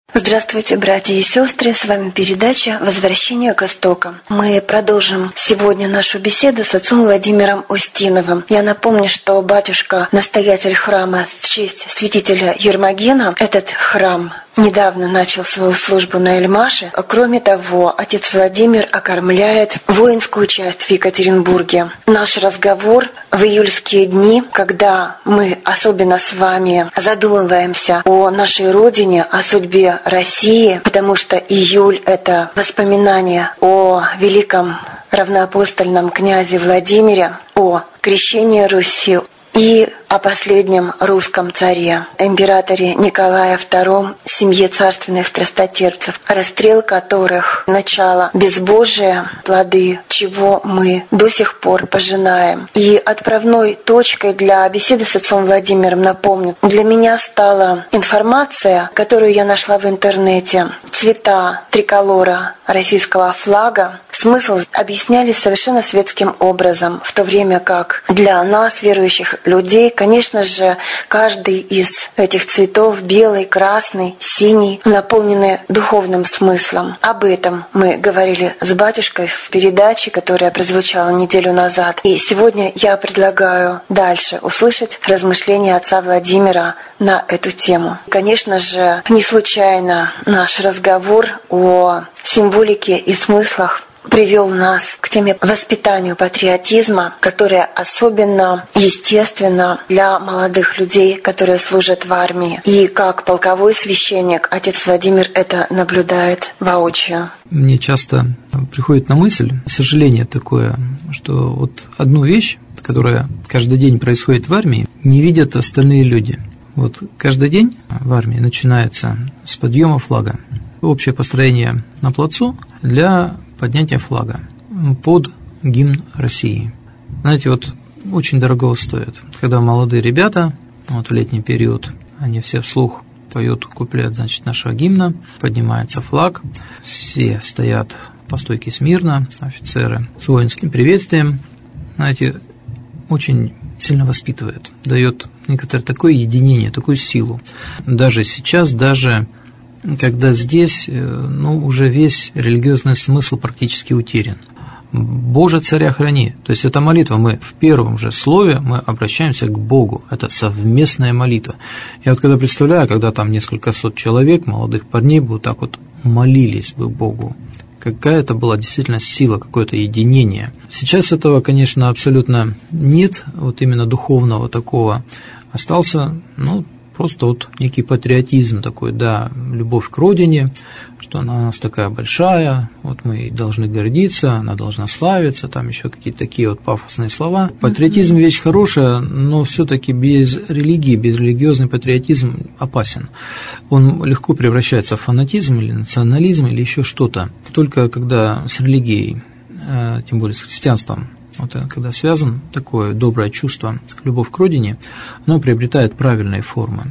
Здравствуйте, братья и сестры, с вами передача «Возвращение к истокам». Мы продолжим сегодня нашу беседу с отцом Владимиром Устиновым. Я напомню, что батюшка – настоятель храма в честь святителя Ермогена. Этот храм недавно начал свою службу на Эльмаше. Кроме того, отец Владимир окормляет воинскую часть в Екатеринбурге. Наш разговор в июльские дни, когда мы особенно с вами задумываемся о нашей родине, о судьбе России, потому что июль – это воспоминание о великом равноапостольном князе Владимире, о крещении Руси и о последнем русском царе, императоре Николае II, семье царственных страстотерпцев, расстрел которых начало безбожия, плоды чего мы до сих пор пожинаем. И отправной точкой для беседы с отцом Владимиром, напомню, для меня стала информация, которую я нашла в интернете. Цвета триколора российского флага, смысл объяснялись совершенно светским образом, в то время как для нас, верующих людей, конечно же, каждый из этих цветов, белый, красный, синий, наполнены духовным смыслом. Об этом мы говорили с батюшкой в передаче, которая прозвучала неделю назад. И сегодня я предлагаю дальше услышать размышления отца Владимира на эту тему. Конечно же, не случайно наш разговор о символике и смыслах привел нас к теме воспитанию патриотизма, которая особенно естественна для молодых людей, которые служат в армии. И как полковой священник, отец Владимир это наблюдает воочию. Мне часто приходит на мысль, сожаление такое, что вот одну вещь, которая каждый день происходит в армии, не видят остальные люди. Вот каждый день в армии начинается с подъема флага. Общее построение на плацу для поднятия флага под гимн России. Знаете, вот очень дорого стоит, когда молодые ребята, вот в летний период, они все вслух поют куплет, значит, нашего гимна, поднимается флаг, все стоят по стойке смирно, офицеры с воинским приветствием, знаете, очень сильно воспитывает, дает некоторое такое единение, такую силу. Даже сейчас, даже когда здесь, уже весь религиозный смысл практически утерян. «Боже, царя храни». То есть это молитва, мы в первом же слове мы обращаемся к Богу. Это совместная молитва. Я вот когда представляю, когда там несколько сот человек, молодых парней, бы вот так вот молились бы Богу. Какая это была действительно сила, какое-то единение. Сейчас этого, конечно, абсолютно нет, вот именно духовного такого. Остался, просто вот некий патриотизм такой, да, любовь к родине, что она у нас такая большая, вот мы должны гордиться, она должна славиться, там еще какие-то такие вот пафосные слова. Патриотизм вещь хорошая, но все-таки без религии, без религиозный патриотизм опасен. Он легко превращается в фанатизм или национализм или еще что-то. Только когда с религией, тем более с христианством, вот когда связан такое доброе чувство, любовь к родине, оно приобретает правильные формы.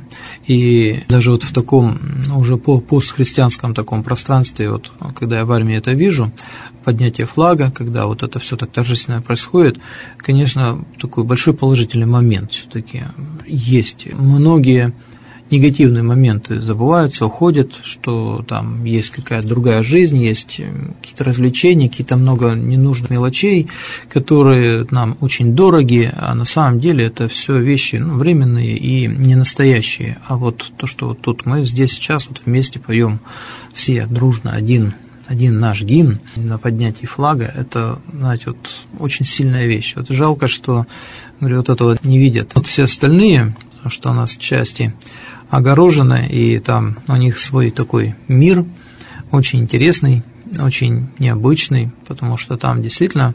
И даже вот в таком уже постхристианском таком пространстве, вот когда я в армии это вижу, поднятие флага, когда вот это все так торжественно происходит, конечно, такой большой положительный момент все-таки есть. Многие негативные моменты забываются, уходят, что там есть какая-то другая жизнь, есть какие-то развлечения, какие-то много ненужных мелочей, которые нам очень дороги, а на самом деле это все вещи временные и не настоящие. А вот то, что вот тут мы здесь сейчас вот вместе поем все дружно один наш гимн на поднятии флага, это, знаете, вот очень сильная вещь. Вот жалко, что, говорю, вот этого не видят. Вот все остальные, потому что у нас части огорожены, и там у них свой такой мир, очень интересный, очень необычный, потому что там действительно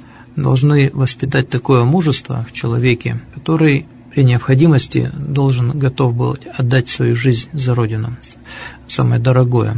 должны воспитать такое мужество в человеке, который при необходимости готов был отдать свою жизнь за Родину, самое дорогое.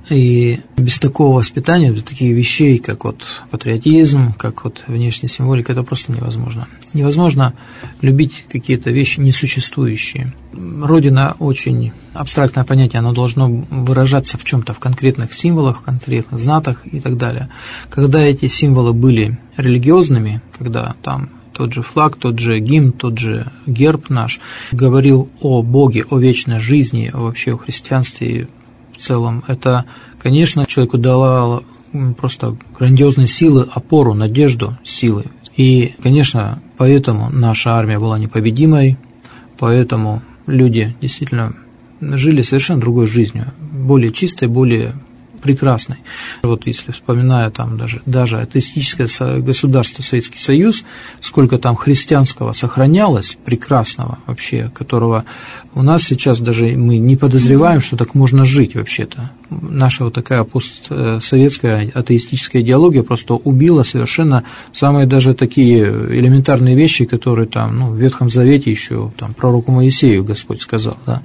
И без такого воспитания, без таких вещей, как вот патриотизм, как вот внешняя символика, это просто невозможно. Невозможно любить какие-то вещи несуществующие. Родина очень абстрактное понятие, оно должно выражаться в чем-то, в конкретных символах, в конкретных знаках и так далее. Когда эти символы были религиозными, когда там тот же флаг, тот же гимн, тот же герб наш говорил о Боге, о вечной жизни, вообще о христианстве, целом, это, конечно, человеку дала просто грандиозные силы, опору, надежду, силы. И, конечно, поэтому наша армия была непобедимой, поэтому люди действительно жили совершенно другой жизнью, более чистой, более прекрасной. Вот если вспоминая там даже атеистическое государство Советский Союз, сколько там христианского сохранялось, прекрасного вообще, которого у нас сейчас даже мы не подозреваем, что так можно жить вообще-то. Наша вот такая постсоветская атеистическая идеология просто убила совершенно самые даже такие элементарные вещи, которые там, в Ветхом Завете еще там пророку Моисею Господь сказал, да.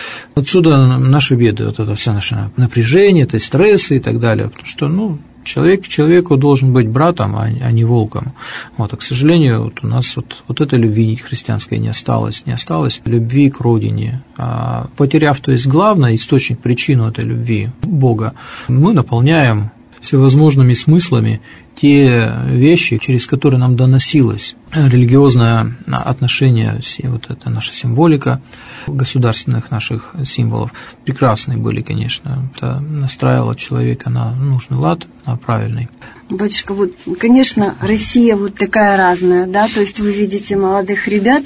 Отсюда наши беды, вот это все наше напряжение, это стрессы и так далее, потому что, человек человеку должен быть братом, а не волком. А, к сожалению, у нас вот этой любви христианской не осталось любви к родине. А потеряв, то есть главный источник, причину этой любви, Бога, мы наполняем всевозможными смыслами те вещи, через которые нам доносилось религиозное отношение, вот это наша символика государственных наших символов. Прекрасные были, конечно, это настраивало человека на нужный лад, на правильный. Батюшка, конечно, Россия такая разная, да, то есть вы видите молодых ребят,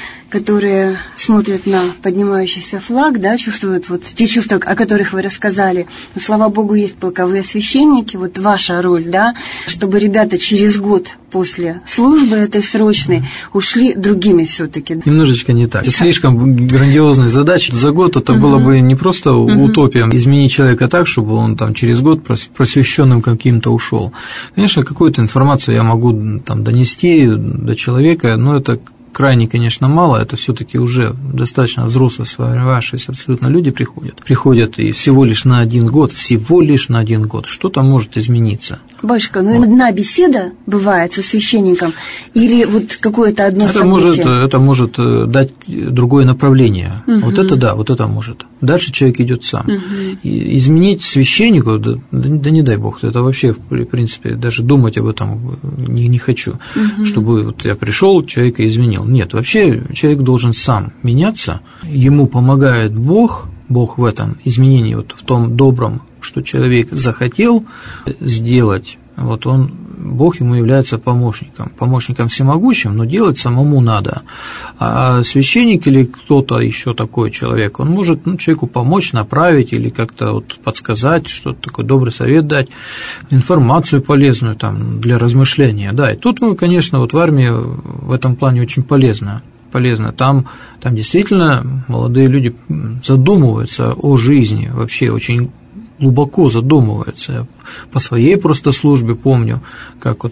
которые смотрят на поднимающийся флаг, да, чувствуют те чувства, о которых вы рассказали. Но, слава Богу, есть полковые священники, ваша роль, да, чтобы ребята через год после службы этой срочной ушли другими все-таки. Немножечко не так. Это слишком грандиозная задача. За год это было бы не просто утопия, изменить человека так, чтобы он там через год просвещенным каким-то ушел. Конечно, какую-то информацию я могу там донести до человека, но это крайне, конечно, мало, это все-таки уже достаточно взрослые, сформировавшиеся абсолютно люди приходят и всего лишь на один год, что-то может измениться. Батюшка, одна беседа бывает со священником или какое-то одно событие? Это может дать другое направление. Это может. Дальше человек идет сам. И изменить священнику, да не дай Бог, это вообще, в принципе, даже думать об этом не хочу, чтобы я пришел, человека изменил. Нет, вообще человек должен сам меняться, ему помогает Бог в этом изменении, в том добром, что человек захотел сделать, Бог ему является помощником всемогущим, но делать самому надо. А священник или кто-то еще такой человек, он может человеку помочь, направить или как-то подсказать, что-то такое, добрый совет дать, информацию полезную для размышления. Да, и тут мы, конечно, в армии в этом плане очень полезно. Там действительно молодые люди задумываются о жизни, вообще очень глубоко задумываются. Я по своей просто службе помню, как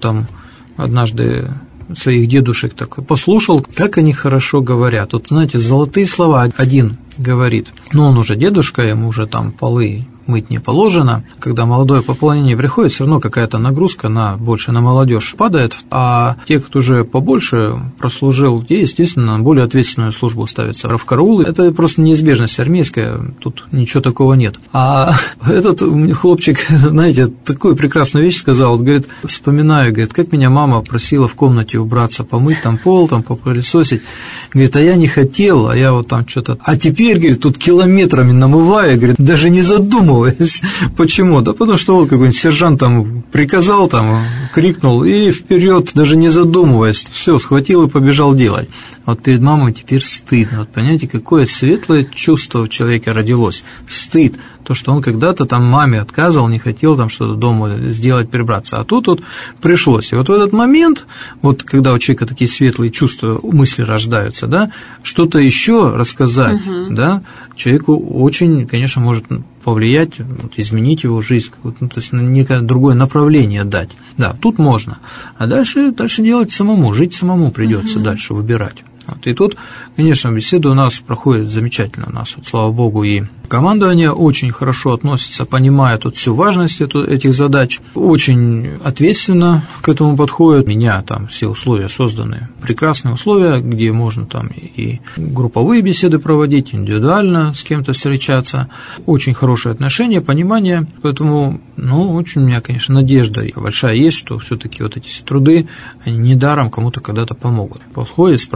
однажды своих дедушек так послушал, как они хорошо говорят. Знаете, золотые слова один говорит, но он уже дедушка, ему уже полы мыть не положено. Когда молодое пополнение приходит, все равно какая-то нагрузка больше на молодежь падает, а те, кто уже побольше прослужил, те, естественно, на более ответственную службу ставятся в караулы. Это просто неизбежность армейская, тут ничего такого нет. А этот хлопчик, знаете, такую прекрасную вещь сказал, говорит, вспоминаю, как меня мама просила в комнате убраться, помыть пол, попылесосить. Говорит, а я не хотел, а я что-то... А теперь, говорит, тут километрами намывая, говорит, даже не задумываясь. Почему? Да потому что какой-нибудь сержант приказал, крикнул, и вперед, даже не задумываясь, все, схватил и побежал делать. Перед мамой теперь стыдно. Понимаете, какое светлое чувство в человеке родилось. Стыд. То, что он когда-то маме отказывал, не хотел что-то дома сделать, прибраться. А тут пришлось. И в этот момент, когда у человека такие светлые чувства, мысли рождаются, да, что-то еще рассказать, да, человеку очень, конечно, может повлиять, изменить его жизнь, то есть некое другое направление дать. Да, тут можно. А дальше делать самому, жить самому придется дальше выбирать. И тут, конечно, беседа у нас проходит замечательно. У нас, слава Богу, и командование очень хорошо относится, понимает всю важность этих задач, очень ответственно к этому подходит. У меня все условия созданы, прекрасные условия, где можно и групповые беседы проводить, индивидуально с кем-то встречаться. Очень хорошие отношения, понимание, поэтому, очень у меня, конечно, надежда большая есть, что все-таки эти все труды, они недаром кому-то когда-то помогут. Подходят, спрашивают,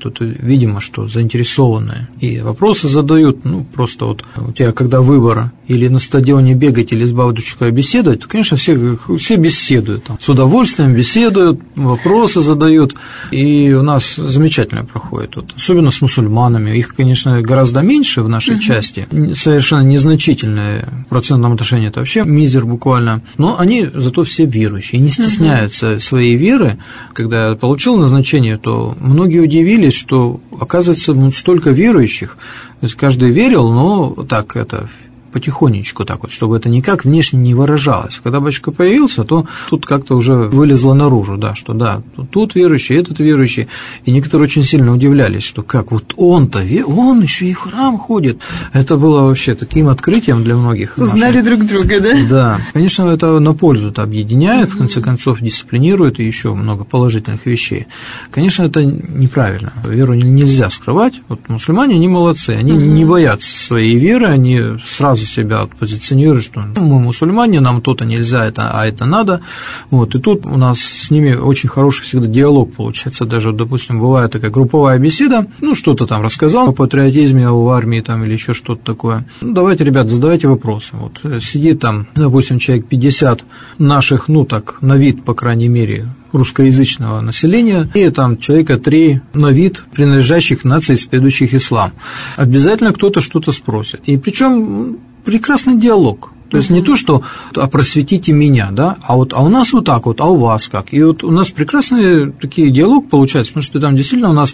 тут, видимо, что заинтересованные, и вопросы задают, просто вот у тебя когда выбор или на стадионе бегать, или с бабушкой беседовать, то, конечно, все беседуют, там, с удовольствием беседуют, вопросы задают, и у нас замечательно проходит, вот, особенно с мусульманами, их, конечно, гораздо меньше в нашей части, совершенно незначительное в процентном отношении, это вообще мизер буквально, но они зато все верующие, не стесняются своей веры. Когда я получил назначение, то многие удивились, что, оказывается, столько верующих, то есть каждый верил, но так это потихонечку так вот, чтобы это никак внешне не выражалось. Когда батюшка появился, то тут как-то уже вылезло наружу, да, что да, тут верующий, этот верующий, и некоторые очень сильно удивлялись, что как вот он-то, он еще и в храм ходит. Это было вообще таким открытием для многих. Узнали друг друга, да? Да, конечно, это на пользу объединяет, в конце концов, дисциплинирует, и еще много положительных вещей. Конечно, это неправильно, веру нельзя скрывать, вот мусульмане, они молодцы, они не боятся своей веры, они сразу себя позиционируют, что мы мусульмане, нам то-то нельзя, а это надо. Вот. И тут у нас с ними очень хороший всегда диалог получается. Даже, допустим, бывает такая групповая беседа, что-то там рассказал о патриотизме, в армии там, или еще что-то такое. Давайте, ребят, задавайте вопросы. Вот сидит там, допустим, человек 50 наших, так, на вид, по крайней мере, русскоязычного населения, и там человека 3 на вид принадлежащих нации, исповедующих ислам. Обязательно кто-то что-то спросит. И причем прекрасный диалог. То есть не то, что просветите меня, да, а у нас вот так вот, а у вас как. И вот у нас прекрасный такой диалог получается, потому что там действительно у нас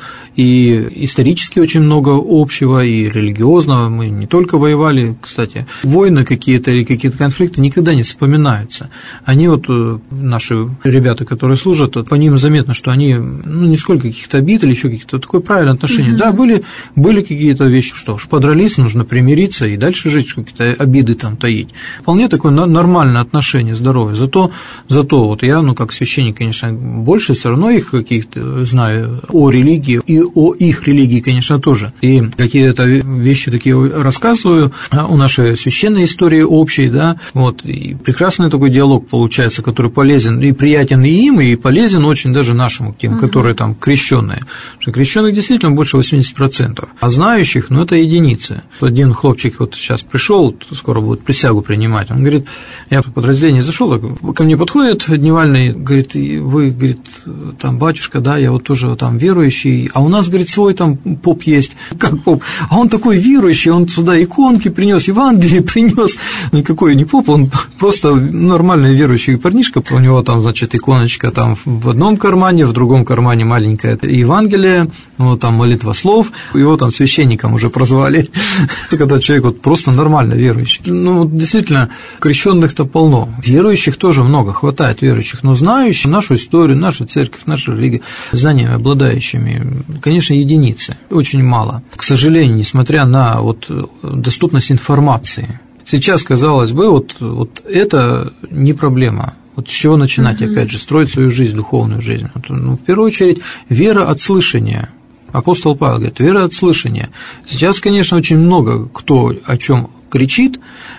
и исторически очень много общего, и религиозного. Мы не только воевали, кстати, войны какие-то или какие-то конфликты никогда не вспоминаются. Они вот, наши ребята, которые служат, по ним заметно, что они, нисколько каких-то обид или еще каких-то такое правильное отношение. Да, были какие-то вещи, что уж подрались, нужно примириться и дальше жить, какие-то обиды там таить. Вполне такое нормальное отношение, здоровое. Зато вот я, как священник, конечно, больше все равно их каких-то знаю о религии, и о их религии, конечно, тоже. И какие-то вещи такие рассказываю о нашей священной истории общей, да, вот, и прекрасный такой диалог получается, который полезен и приятен и им, и полезен очень даже нашим, тем, которые там крещенные. Что крещенных действительно больше 80%, а знающих, это единицы. Один хлопчик вот сейчас пришел, скоро будет присягу принимать. Он говорит, я в подразделение зашел, ко мне подходит дневальный, говорит, вы, говорит, там, батюшка, да, я вот тоже там верующий, а у нас, говорит, свой там поп есть, как поп, а он такой верующий, он туда иконки принес, Евангелие принес, никакой не поп, он просто нормальный верующий парнишка, у него там, значит, иконочка там в одном кармане, в другом кармане маленькое Евангелие, там молитва слов, его там священником уже прозвали, когда человек вот просто нормально верующий. Действительно, крещенных-то полно, верующих тоже много, хватает верующих, но знающих нашу историю, нашу церковь, нашу религию, знаниями обладающими, конечно, единицы, очень мало. К сожалению, несмотря на доступность информации. Сейчас, казалось бы, вот это не проблема. Вот с чего начинать, опять же, строить свою жизнь, духовную жизнь? В первую очередь, вера от слышания. Апостол Павел говорит, вера от слышания. Сейчас, конечно, очень много кто о чем кричит,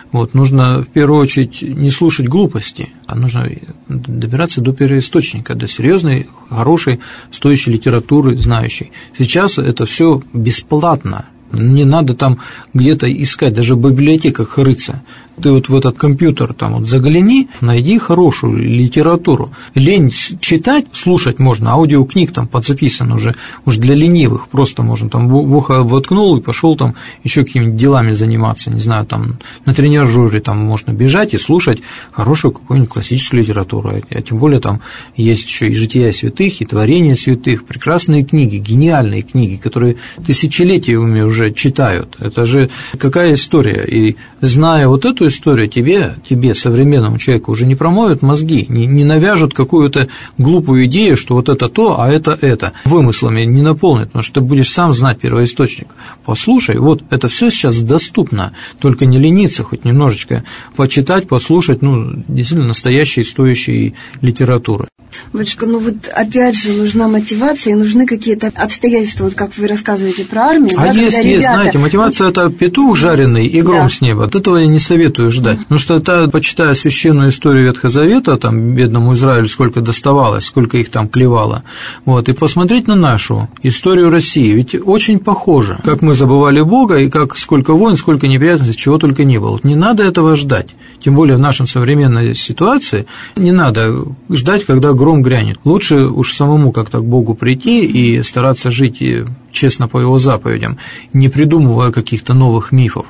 нужно в первую очередь не слушать глупости, а нужно добираться до первоисточника, до серьезной, хорошей, стоящей литературы, знающей. Сейчас это все бесплатно, не надо там где-то искать, даже в библиотеках рыться. Ты вот в этот компьютер там загляни, найди хорошую литературу. Лень читать, слушать можно, аудиокниг там подзаписано уже для ленивых, просто можно там в ухо воткнул и пошел там еще какими-нибудь делами заниматься, не знаю, там на тренажере там можно бежать и слушать хорошую какую-нибудь классическую литературу, а тем более там есть еще и жития святых, и творения святых, прекрасные книги, гениальные книги, которые тысячелетиями уже читают. Это же какая история, и зная вот эту историю, тебе, современному человеку, уже не промоют мозги, не навяжут какую-то глупую идею, что вот это то, а это. Вымыслами не наполнит, потому что ты будешь сам знать первоисточник. Послушай, вот это все сейчас доступно, только не лениться, хоть немножечко почитать, послушать, действительно настоящей стоящей литературы. Батюшка, ну вот опять же нужна мотивация и нужны какие-то обстоятельства, вот как вы рассказываете про армию. А да, есть, знаете, мотивация это петух жареный и гром с неба. От этого я не советую ждать. Потому что почитая священную историю Ветхого Завета, там бедному Израилю сколько доставалось, сколько их там клевало. Вот, и посмотреть на нашу историю России. Ведь очень похоже, как мы забывали Бога, и как сколько войн, сколько неприятностей, чего только не было. Вот не надо этого ждать. Тем более в нашей современной ситуации не надо ждать, когда гром грянет. Лучше уж самому как-то к Богу прийти и стараться жить честно по Его заповедям, не придумывая каких-то новых мифов.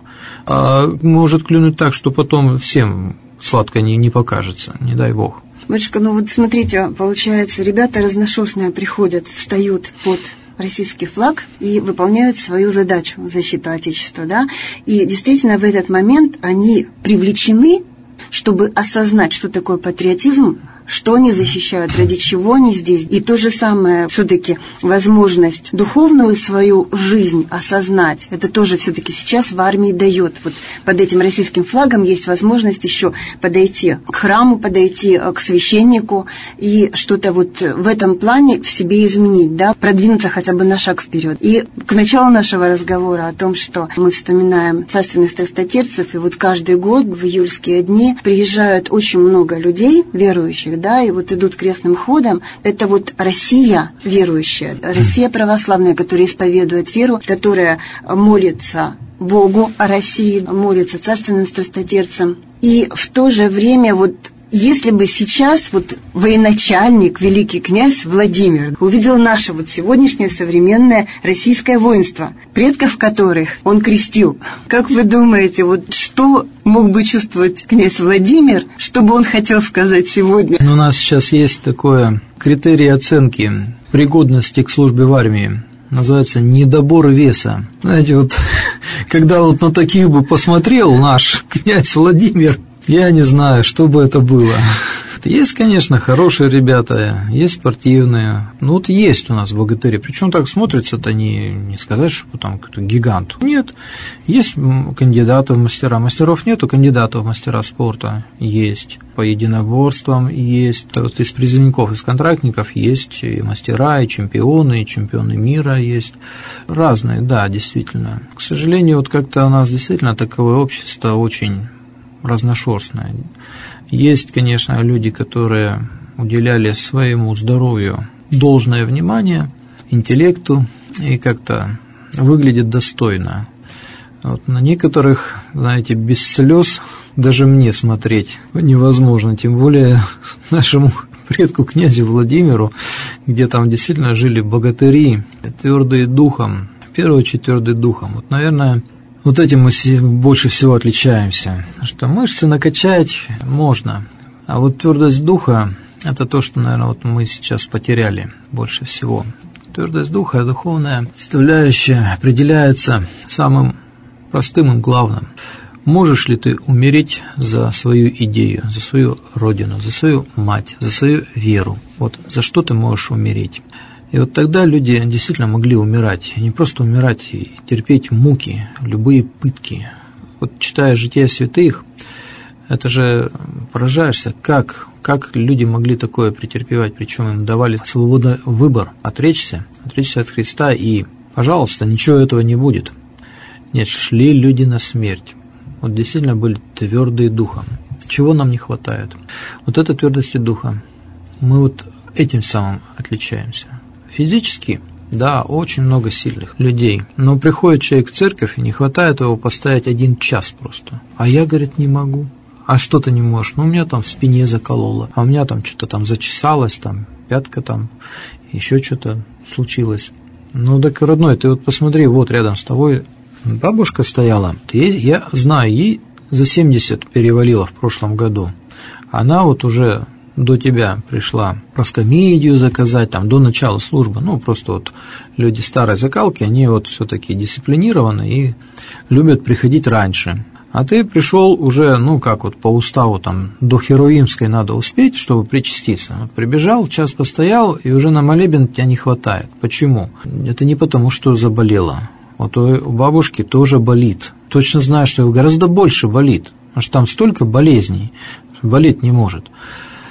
А может клюнуть так, что потом всем сладко не покажется, не дай Бог. Батюшка, ну вот смотрите, получается, ребята разношерстные приходят, встают под российский флаг и выполняют свою задачу защиты Отечества, да, и действительно в этот момент они привлечены, чтобы осознать, что такое патриотизм, что они защищают, ради чего они здесь. И то же самое, все-таки возможность духовную свою жизнь осознать, это тоже все-таки сейчас в армии дает. Вот под этим российским флагом есть возможность еще подойти к храму, подойти к священнику и что-то вот в этом плане в себе изменить, да, продвинуться хотя бы на шаг вперед. И к началу нашего разговора о том, что мы вспоминаем царственных страстотерпцев, и вот каждый год в июльские дни приезжают очень много людей, верующих, да, и вот идут крестным ходом. Это вот Россия верующая, Россия православная, которая исповедует веру, которая молится Богу о России, молится царственным страстотерпцам. И в то же время вот если бы сейчас вот военачальник, великий князь Владимир увидел наше вот сегодняшнее современное российское воинство, предков которых он крестил, как вы думаете, вот что мог бы чувствовать князь Владимир, что бы он хотел сказать сегодня? У нас сейчас есть такое критерий оценки пригодности к службе в армии. Называется недобор веса. Знаете, вот когда вот на таких бы посмотрел наш князь Владимир, я не знаю, что бы это было. Есть, конечно, хорошие ребята, есть спортивные. Ну, вот есть у нас богатыри. Причем так смотрится-то не сказать, что там какой-то гигант. Нет, есть кандидаты в мастера. Мастеров нету, кандидатов в мастера спорта есть. По единоборствам есть. Вот из призывников, из контрактников есть и мастера, и чемпионы мира есть. Разные, да, действительно. К сожалению, вот как-то у нас действительно таковое общество очень разношерстное. Есть, конечно, люди, которые уделяли своему здоровью должное внимание, интеллекту и как-то выглядят достойно. Вот на некоторых, знаете, без слез даже мне смотреть невозможно, тем более нашему предку князю Владимиру, где там действительно жили богатыри, твердые духом, в первую очередь твердые духом. Вот, наверное, вот этим мы больше всего отличаемся, что мышцы накачать можно, а вот твердость духа – это то, что, наверное, вот мы сейчас потеряли больше всего. Твердость духа, духовная составляющая определяется самым простым и главным. Можешь ли ты умереть за свою идею, за свою родину, за свою мать, за свою веру? Вот за что ты можешь умереть? И вот тогда люди действительно могли умирать, не просто умирать, и терпеть муки, любые пытки. Вот читая жития святых, это же поражаешься, как люди могли такое претерпевать, причем им давали свободный выбор, отречься от Христа, и, пожалуйста, ничего этого не будет. Нет, шли люди на смерть. Вот действительно были твердые духом. Чего нам не хватает? Вот этой твердости духа. Мы вот этим самым отличаемся. Физически, да, очень много сильных людей, но приходит человек в церковь, и не хватает его постоять 1 час просто. А я, говорит, не могу. А что ты не можешь? Ну, у меня там в спине закололо, а у меня там что-то там зачесалось, там пятка там, еще что-то случилось. Ну, так, родной, ты вот посмотри, вот рядом с тобой бабушка стояла, я знаю, ей за 70 перевалило в прошлом году. Она вот уже до тебя пришла проскомедию заказать, там, до начала службы, ну, просто вот люди старой закалки, они вот все-таки дисциплинированы и любят приходить раньше. А ты пришел уже, ну, как вот по уставу, там, до Херувимской надо успеть, чтобы причаститься. Вот прибежал, час постоял, и уже на молебен тебя не хватает. Почему? Это не потому, что заболело. Вот у бабушки тоже болит. Точно знаю, что гораздо больше болит, потому что там столько болезней, болеть не может.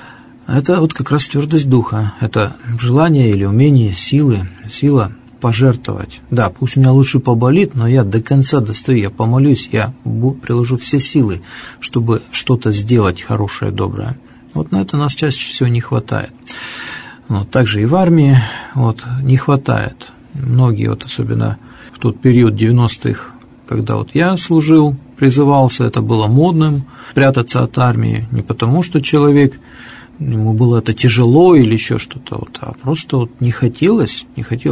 Это вот как раз твердость духа, это желание или умение, сила пожертвовать. Да, пусть у меня лучше поболит, но я до конца достою, я помолюсь, я приложу все силы, чтобы что-то сделать хорошее, доброе. Вот на это нас чаще всего не хватает. Вот, также и в армии не хватает. Многие, особенно в тот период 90-х, когда я служил, призывался, это было модным, прятаться от армии, не потому что человек, ему было это тяжело или еще что-то, а просто не хотелось.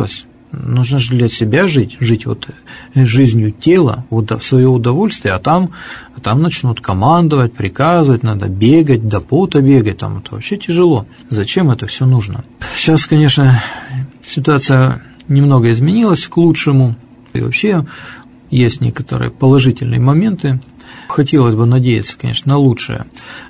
Нужно же для себя жить жизнью тела, в свое удовольствие, а там начнут командовать, приказывать, надо бегать, до пота бегать, это вообще тяжело. Зачем это все нужно? Сейчас, конечно, ситуация немного изменилась к лучшему, и вообще есть некоторые положительные моменты. Хотелось бы надеяться, конечно, на лучшее.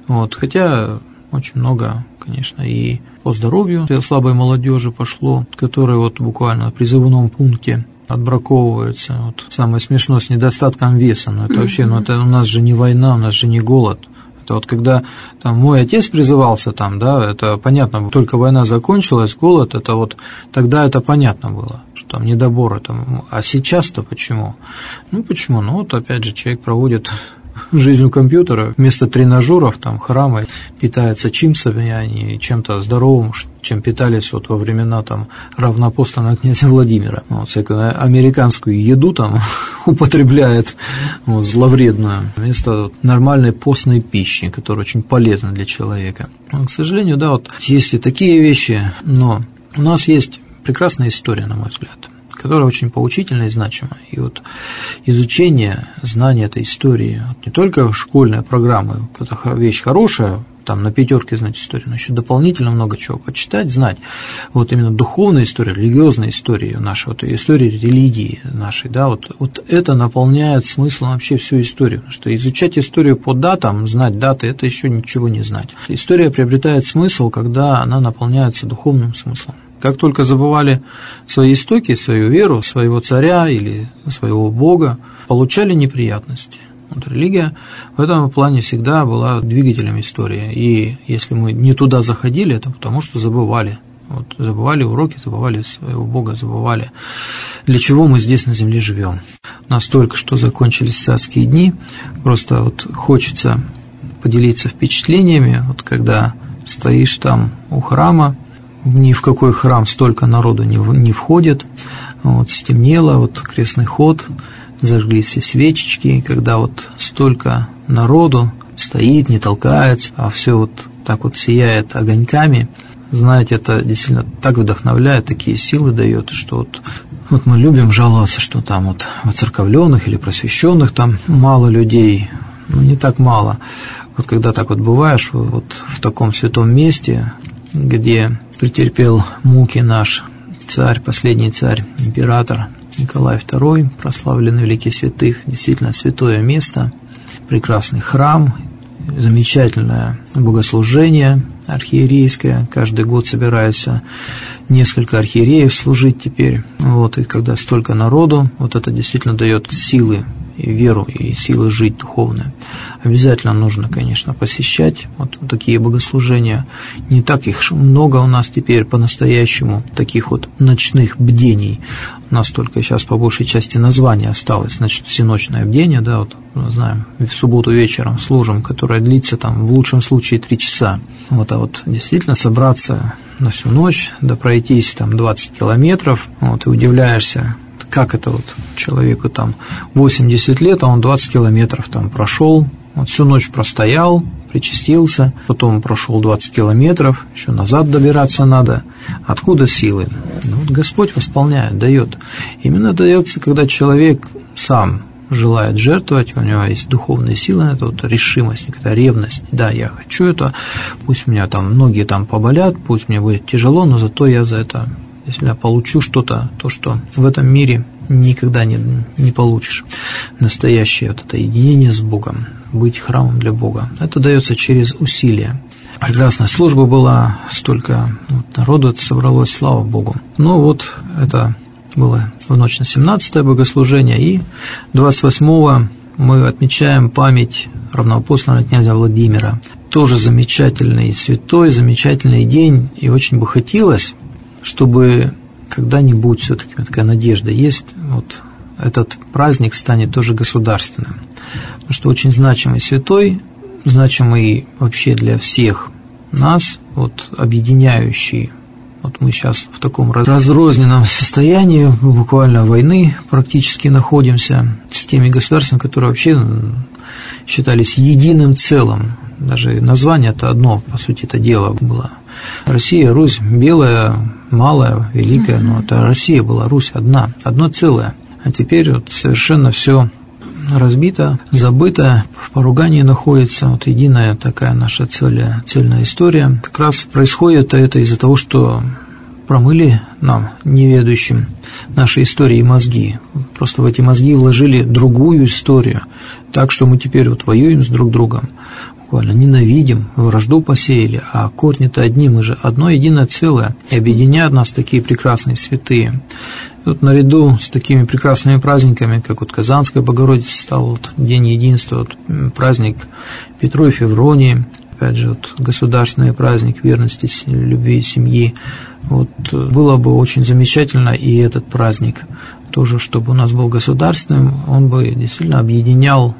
Хотя очень много, конечно, и по здоровью слабой молодежи пошло, которые буквально в призывном пункте отбраковываются. Самое смешное с недостатком веса. Но это вообще, это у нас же не война, у нас же не голод. Это когда мой отец призывался это понятно, только война закончилась, голод, это тогда это понятно было, что недоборы А сейчас-то почему? Почему? Опять же, человек проводит жизнь у компьютера, вместо тренажеров, храма, питается чипсами, а не чем-то здоровым, чем питались во времена равноапостольного князя Владимира. Всякую американскую еду употребляет зловредную, вместо нормальной постной пищи, которая очень полезна для человека. К сожалению, есть и такие вещи, но у нас есть прекрасная история, на мой взгляд, которая очень поучительна и значима. И изучение, знание этой истории, не только школьная программа, это вещь хорошая, на пятерке знать историю, но еще дополнительно много чего почитать, знать. Именно духовная история, религиозная история наша, история религии нашей, это наполняет смыслом вообще всю историю. Потому что изучать историю по датам, знать даты, это еще ничего не знать. История приобретает смысл, когда она наполняется духовным смыслом. Как только забывали свои истоки, свою веру, своего царя или своего бога, получали неприятности. Религия в этом плане всегда была двигателем истории. И если мы не туда заходили, это потому что забывали. Забывали уроки, забывали своего бога, забывали, для чего мы здесь на земле живем. Настолько, что закончились царские дни, просто хочется поделиться впечатлениями, когда стоишь у храма, ни в какой храм столько народу не входит, стемнело, крестный ход, зажгли все свечечки, и когда столько народу стоит, не толкается, а все так сияет огоньками, знаете, это действительно так вдохновляет, такие силы дает, что мы любим жаловаться, что в церковленных или просвещенных мало людей, не так мало. Когда так бываешь в таком святом месте, где претерпел муки наш царь, последний царь, император Николай II, прославленный великий святых, действительно святое место, прекрасный храм, замечательное богослужение архиерейское, каждый год собирается несколько архиереев служить теперь, и когда столько народу, это действительно дает силы и веру, и силы жить духовно. Обязательно нужно, конечно, посещать такие богослужения. Не так их много у нас теперь по-настоящему, таких ночных бдений. У нас только сейчас по большей части название осталось, всеночное бдение, мы знаем, в субботу вечером служим, которое длится в лучшем случае 3 часа. Действительно собраться на всю ночь, пройтись 20 километров, и удивляешься, как это человеку 80 лет, а он 20 километров прошел, всю ночь простоял, причастился, потом прошел 20 километров, еще назад добираться надо. Откуда силы? Господь восполняет, дает. Именно дается, когда человек сам желает жертвовать, у него есть духовные силы на это, решимость, некая ревность. Да, я хочу это, пусть у меня ноги поболят, пусть мне будет тяжело, но зато я за это если я получу что-то, то, что в этом мире никогда не получишь. Настоящее это единение с Богом, быть храмом для Бога. Это дается через усилия. Прекрасная служба была, столько народу собралось, слава Богу. Но это было в ночь на 17-е богослужение, и 28-го мы отмечаем память равноапостольного князя Владимира. Тоже замечательный святой, замечательный день, и очень бы хотелось, чтобы когда-нибудь, все-таки такая надежда есть, вот этот праздник станет тоже государственным. Потому что очень значимый святой, значимый вообще для всех нас, вот объединяющий. Вот мы сейчас в таком разрозненном состоянии, буквально войны практически находимся с теми государствами, которые вообще считались единым целым. Даже название-то одно, по сути, это дело было. Россия, Русь, белая, малая, великая, но это Россия была, Русь одна, одно целое. А теперь вот совершенно все разбито, забыто, в поругании находится. Вот единая такая наша цельная история. Как раз происходит это из-за того, что промыли нам, неведущим, наши истории и мозги. Просто в эти мозги вложили другую историю. Так что мы теперь вот воюем с друг другом, буквально ненавидим, вражду посеяли, а корни-то одни, мы же одно единое целое, и объединяют нас такие прекрасные святые. И вот наряду с такими прекрасными праздниками, как вот Казанская Богородица стал вот День единства, вот праздник Петру и Февронии, опять же, вот государственный праздник верности, любви и семьи. Вот было бы очень замечательно и этот праздник тоже, чтобы у нас был государственным, он бы действительно объединял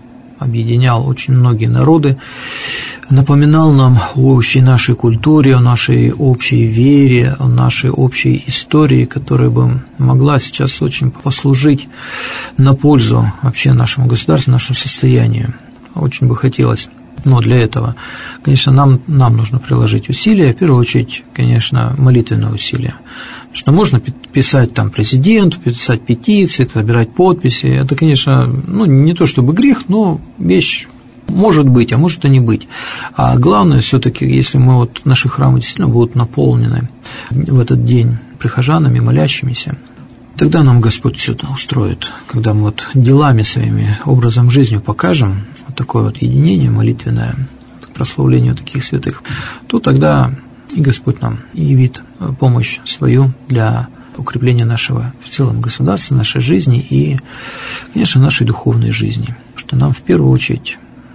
очень многие народы, напоминал нам о общей нашей культуре, о нашей общей вере, о нашей общей истории, которая бы могла сейчас очень послужить на пользу вообще нашему государству, нашему состоянию. Очень бы хотелось. Но для этого, конечно, нам нужно приложить усилия, в первую очередь, конечно, молитвенные усилия. Потому что можно писать там президенту, писать петиции, собирать подписи. Это, конечно, не то чтобы грех, но вещь может быть, а может и не быть. А главное, все-таки, если наши храмы действительно будут наполнены в этот день прихожанами, молящимися, тогда нам Господь все это устроит. Когда мы делами своими, образом жизни покажем вот такое вот единение молитвенное, к прославлению таких святых, то тогда и Господь нам явит помощь свою для укрепления нашего в целом государства, нашей жизни и, конечно, нашей духовной жизни. Что нам в первую очередь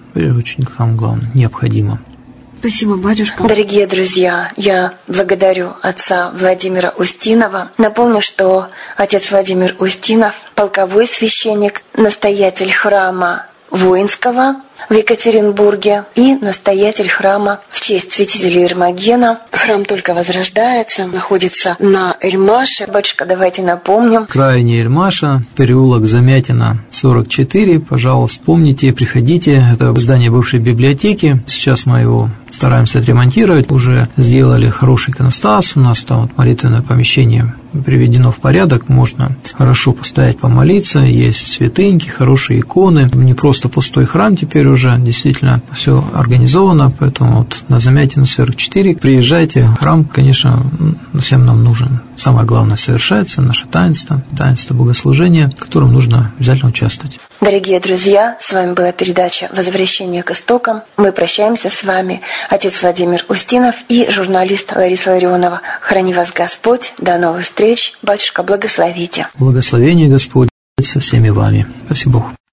нам главное, необходимо. Спасибо, батюшка. Дорогие друзья, я благодарю отца Владимира Устинова. Напомню, что отец Владимир Устинов – полковой священник, настоятель храма воинского в Екатеринбурге и настоятель храма в честь святителя Ермогена. Храм только возрождается, находится на Эрмаше. Батюшка, давайте напомним. Крайне Эрмаша, переулок Замятина, 44. Пожалуйста, помните, приходите. Это здание бывшей библиотеки. Сейчас мы его стараемся отремонтировать. Уже сделали хороший иконостас. У нас там молитвенное помещение приведено в порядок. Можно хорошо постоять, помолиться. Есть святыньки, хорошие иконы. Не просто пустой храм теперь уже. Действительно, все организовано. Поэтому вот на Замятина 44 приезжайте. Храм, конечно, всем нам нужен. Самое главное, совершается наше таинство богослужения, в котором нужно обязательно участвовать. Дорогие друзья, с вами была передача «Возвращение к истокам». Мы прощаемся с вами, отец Владимир Устинов и журналист Лариса Ларионова. Храни вас Господь. До новых встреч. Батюшка, благословите. Благословение Господь со всеми вами. Спасибо Богу.